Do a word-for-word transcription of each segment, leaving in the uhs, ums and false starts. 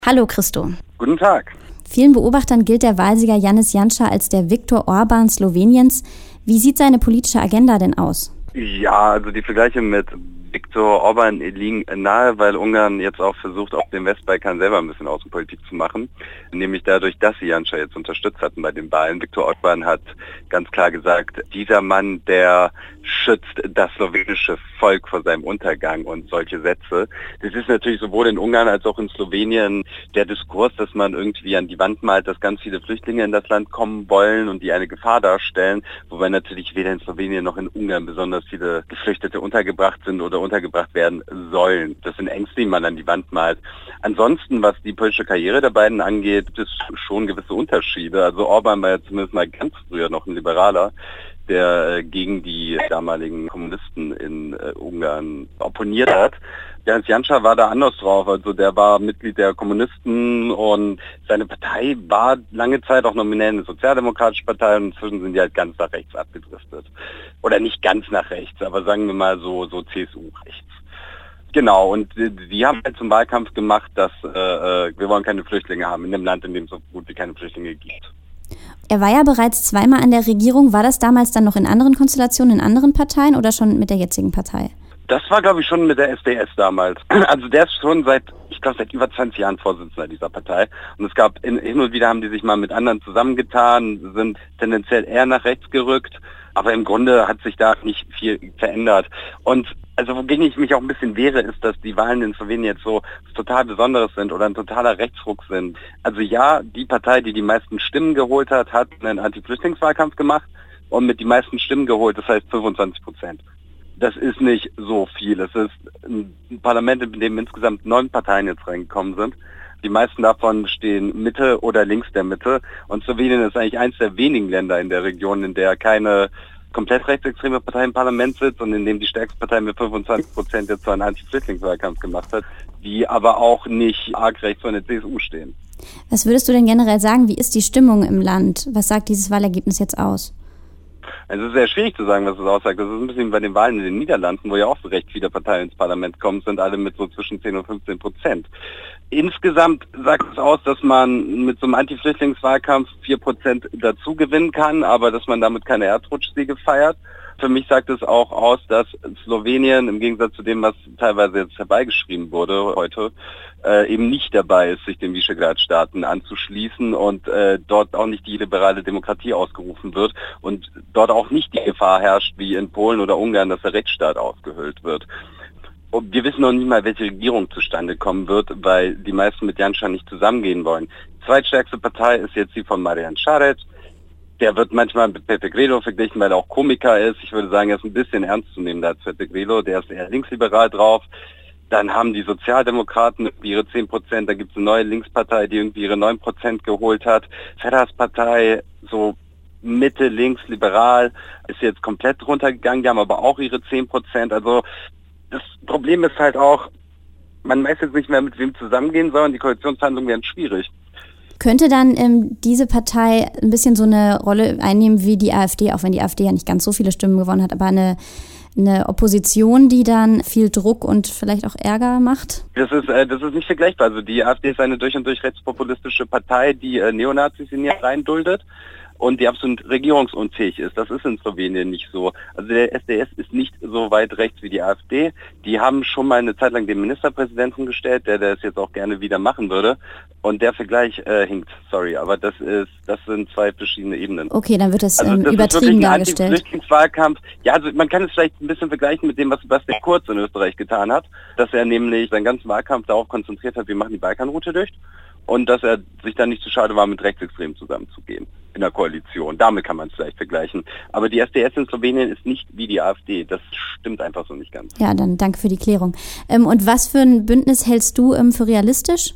Hallo Christo. Guten Tag. Vielen Beobachtern gilt der Wahlsieger Janez Janša als der Viktor Orban Sloweniens. Wie sieht seine politische Agenda denn aus? Ja, also die Vergleiche mit Viktor Orban liegen nahe, weil Ungarn jetzt auch versucht, auf dem Westbalkan selber ein bisschen Außenpolitik zu machen. Nämlich dadurch, dass sie Janša jetzt unterstützt hatten bei den Wahlen. Viktor Orban hat ganz klar gesagt, dieser Mann, der schützt das slowenische Volk vor seinem Untergang und solche Sätze. Das ist natürlich sowohl in Ungarn als auch in Slowenien der Diskurs, dass man irgendwie an die Wand malt, dass ganz viele Flüchtlinge in das Land kommen wollen und die eine Gefahr darstellen, wobei natürlich weder in Slowenien noch in Ungarn besonders viele Geflüchtete untergebracht sind oder untergebracht werden sollen. Das sind Ängste, die man an die Wand malt. Ansonsten, was die politische Karriere der beiden angeht, gibt es schon gewisse Unterschiede. Also Orban war ja zumindest mal ganz früher noch ein Liberaler, der äh, gegen die damaligen Kommunisten in äh, Ungarn opponiert hat. Janez Janša war da anders drauf, also der war Mitglied der Kommunisten und seine Partei war lange Zeit auch nominell eine sozialdemokratische Partei und inzwischen sind die halt ganz nach rechts abgedriftet. Oder nicht ganz nach rechts, aber sagen wir mal so, so C S U-rechts. Genau, und die haben halt zum Wahlkampf gemacht, dass äh, wir wollen keine Flüchtlinge haben in einem Land, in dem es so gut wie keine Flüchtlinge gibt. Er war ja bereits zweimal an der Regierung. War das damals dann noch in anderen Konstellationen, in anderen Parteien oder schon mit der jetzigen Partei? Das war, glaube ich, schon mit der S D S damals. Also der ist schon seit, ich glaube, seit über zwanzig Jahren Vorsitzender dieser Partei. Und es gab, in, hin und wieder haben die sich mal mit anderen zusammengetan, sind tendenziell eher nach rechts gerückt. Aber im Grunde hat sich da nicht viel verändert. Und also wogegen ich mich auch ein bisschen wehre, ist, dass die Wahlen in Slowenien jetzt so total Besonderes sind oder ein totaler Rechtsruck sind. Also ja, die Partei, die die meisten Stimmen geholt hat, hat einen Anti-Flüchtlingswahlkampf gemacht und mit die meisten Stimmen geholt, das heißt fünfundzwanzig Prozent. Das ist nicht so viel. Es ist ein Parlament, in dem insgesamt neun Parteien jetzt reingekommen sind. Die meisten davon stehen Mitte oder links der Mitte. Und Slowenien ist eigentlich eines der wenigen Länder in der Region, in der keine komplett rechtsextreme Partei im Parlament sitzt und in dem die stärkste Partei mit fünfundzwanzig Prozent jetzt so einen Anti-Flüchtlingswahlkampf gemacht hat, die aber auch nicht arg rechts von der C S U stehen. Was würdest du denn generell sagen? Wie ist die Stimmung im Land? Was sagt dieses Wahlergebnis jetzt aus? Also es ist sehr schwierig zu sagen, was es aussagt. Das ist ein bisschen wie bei den Wahlen in den Niederlanden, wo ja auch so recht viele Parteien ins Parlament kommen, sind alle mit so zwischen zehn und fünfzehn Prozent. Insgesamt sagt es aus, dass man mit so einem Anti-Flüchtlingswahlkampf vier Prozent dazu gewinnen kann, aber dass man damit keine Erdrutschsiege feiert. Für mich sagt es auch aus, dass Slowenien im Gegensatz zu dem, was teilweise jetzt herbeigeschrieben wurde heute, äh, eben nicht dabei ist, sich den Visegrad-Staaten anzuschließen und äh, dort auch nicht die liberale Demokratie ausgerufen wird und dort auch nicht die Gefahr herrscht, wie in Polen oder Ungarn, dass der Rechtsstaat ausgehöhlt wird. Und wir wissen noch nicht mal, welche Regierung zustande kommen wird, weil die meisten mit Janša nicht zusammengehen wollen. Die zweitstärkste Partei ist jetzt die von Marian Šarec. Der wird manchmal mit Pepe Grillo verglichen, weil er auch Komiker ist. Ich würde sagen, er ist ein bisschen ernst zu nehmen als Pepe Grillo. Der ist eher linksliberal drauf. Dann haben die Sozialdemokraten ihre zehn Prozent. Da gibt es eine neue Linkspartei, die irgendwie ihre neun Prozent geholt hat. Fedesz-Partei, so Mitte, links, liberal, ist jetzt komplett runtergegangen. Die haben aber auch ihre zehn Prozent. Also das Problem ist halt auch, man weiß jetzt nicht mehr, mit wem zusammengehen soll und die Koalitionsverhandlungen werden schwierig. Könnte dann ähm, diese Partei ein bisschen so eine Rolle einnehmen wie die AfD, auch wenn die AfD ja nicht ganz so viele Stimmen gewonnen hat, aber eine, eine Opposition, die dann viel Druck und vielleicht auch Ärger macht? Das ist, äh, das ist nicht vergleichbar. Also die AfD ist eine durch und durch rechtspopulistische Partei, die äh, Neonazis in ihr reinduldet und die absolut regierungsunfähig ist. Das ist in Slowenien nicht so. Also der S D S ist nicht so weit rechts wie die AfD. Die haben schon mal eine Zeit lang den Ministerpräsidenten gestellt, der das jetzt auch gerne wieder machen würde. Und der Vergleich äh, hinkt, sorry, aber das ist, das sind zwei verschiedene Ebenen. Okay, dann wird das, also, ähm, das übertrieben ist dargestellt. Ein Anti-Flüchtlingswahlkampf. Ja, also man kann es vielleicht ein bisschen vergleichen mit dem, was Sebastian Kurz in Österreich getan hat, dass er nämlich seinen ganzen Wahlkampf darauf konzentriert hat, wir machen die Balkanroute durch. Und dass er sich dann nicht zu schade war, mit Rechtsextremen zusammenzugehen in der Koalition. Damit kann man es vielleicht vergleichen. Aber die S D S in Slowenien ist nicht wie die AfD. Das stimmt einfach so nicht ganz. Ja, dann danke für die Klärung. Ähm, und was für ein Bündnis hältst du ähm, für realistisch?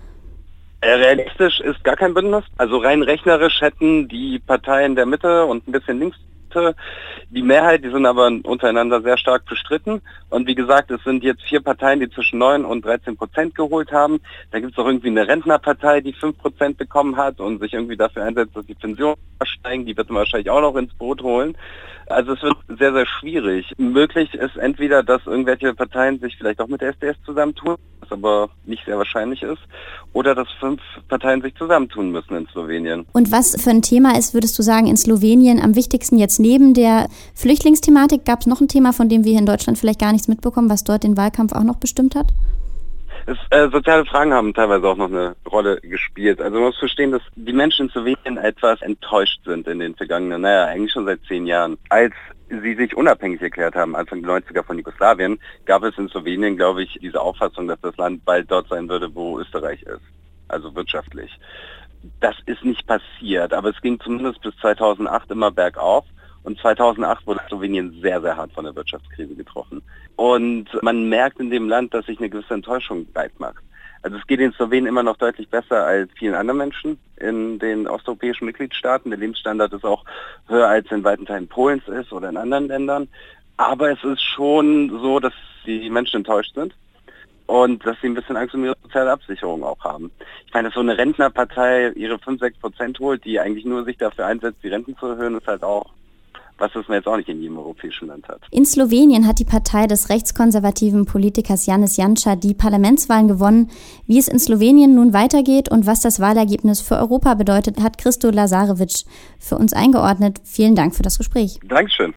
Äh, realistisch ist gar kein Bündnis. Also rein rechnerisch hätten die Parteien der Mitte und ein bisschen links Abgeordnete. Die Mehrheit, die sind aber untereinander sehr stark bestritten. Und wie gesagt, es sind jetzt vier Parteien, die zwischen neun und dreizehn Prozent geholt haben. Da gibt es auch irgendwie eine Rentnerpartei, die fünf Prozent bekommen hat und sich irgendwie dafür einsetzt, dass die Pensionen steigen. Die wird man wahrscheinlich auch noch ins Boot holen. Also es wird sehr, sehr schwierig. Möglich ist entweder, dass irgendwelche Parteien sich vielleicht auch mit der S D S zusammentun, was aber nicht sehr wahrscheinlich ist, oder dass fünf Parteien sich zusammentun müssen in Slowenien. Und was für ein Thema ist, würdest du sagen, in Slowenien am wichtigsten jetzt neben der Flüchtlingsthematik? Gab es noch ein Thema, von dem wir hier in Deutschland vielleicht gar nichts mitbekommen, was dort den Wahlkampf auch noch bestimmt hat? Es, äh, soziale Fragen haben teilweise auch noch eine Rolle gespielt. Also man muss verstehen, dass die Menschen in Slowenien etwas enttäuscht sind in den vergangenen, naja, eigentlich schon seit zehn Jahren. Als sie sich unabhängig erklärt haben, Anfang der neunziger von Jugoslawien, gab es in Slowenien, glaube ich, diese Auffassung, dass das Land bald dort sein würde, wo Österreich ist. Also wirtschaftlich. Das ist nicht passiert, aber es ging zumindest bis zweitausendacht immer bergauf. Und zweitausendacht wurde Slowenien sehr, sehr hart von der Wirtschaftskrise getroffen. Und man merkt in dem Land, dass sich eine gewisse Enttäuschung breit macht. Also es geht in Slowenien immer noch deutlich besser als vielen anderen Menschen in den osteuropäischen Mitgliedstaaten. Der Lebensstandard ist auch höher als in weiten Teilen Polens ist oder in anderen Ländern. Aber es ist schon so, dass die Menschen enttäuscht sind und dass sie ein bisschen Angst um ihre soziale Absicherung auch haben. Ich meine, dass so eine Rentnerpartei ihre fünf, sechs Prozent holt, die eigentlich nur sich dafür einsetzt, die Renten zu erhöhen, ist halt auch was das man jetzt auch nicht in jedem europäischen Land hat. In Slowenien hat die Partei des rechtskonservativen Politikers Janez Janša die Parlamentswahlen gewonnen. Wie es in Slowenien nun weitergeht und was das Wahlergebnis für Europa bedeutet, hat Christo Lazarevic für uns eingeordnet. Vielen Dank für das Gespräch. Dankeschön.